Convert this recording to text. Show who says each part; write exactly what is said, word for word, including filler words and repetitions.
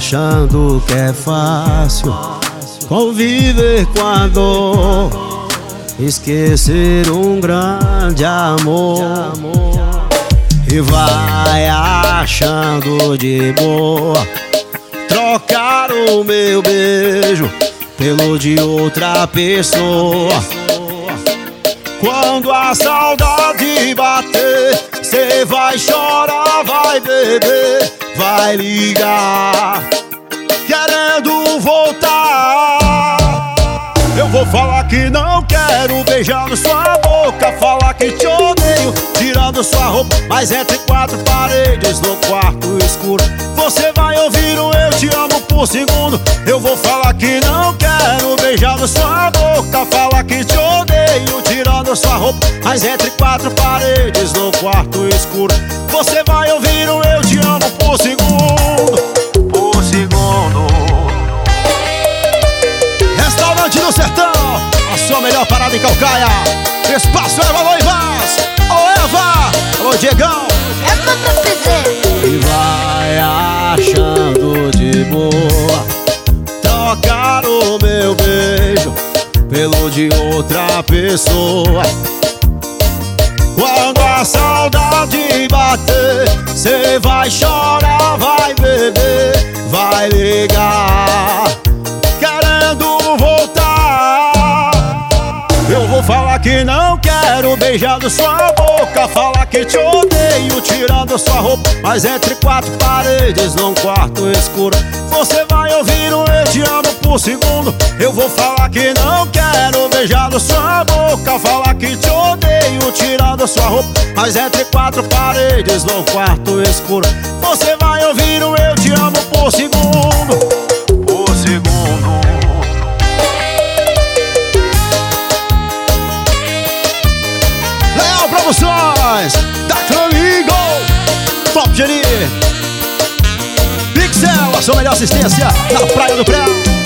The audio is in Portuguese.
Speaker 1: achando que é fácil conviver com a dor, esquecer um grande amor. E vai achando de boa trocar o meu beijo pelo de outra pessoa. Quando a saudade bater, cê vai chorar, vai beber, vai ligar, querendo voltar. Eu vou falar que não quero beijar na sua boca, falar que te odeio, tirando sua roupa, mas entre quatro paredes no quarto escuro você vai ouvir um eu te amo por segundo. Eu vou falar que não quero beijar na sua boca, falar que te odeio, tirando sua roupa, mas entre quatro paredes no quarto escuro você vai ouvir um eu te amo por segundo. Por segundo. Restaurante do Sertão, a sua melhor parada em Calcaia. Espaço Eva, alô Ivaz, ô Eva, alô Diegão.
Speaker 2: É pra fazer.
Speaker 1: E vai achando de boa trocar o meu beijo pelo de outra pessoa. Quando a saudade bater, cê vai chorar, vai beber, vai ligar, querendo voltar. Eu vou falar que não quero beijar na sua boca, falar que te odeio, tirando sua roupa, mas entre quatro paredes num quarto escuro você vai ouvir um eu te amo por segundo. Eu vou falar que não quero beijar na sua boca, falar que te odeio, tirando sua roupa, mas entre quatro paredes num quarto escuro você vai ouvir um eu te amo por segundo. Por segundo. Leal Produções, da Clamigo, Top Geni, Pixel, a sua melhor assistência na Praia do Pré.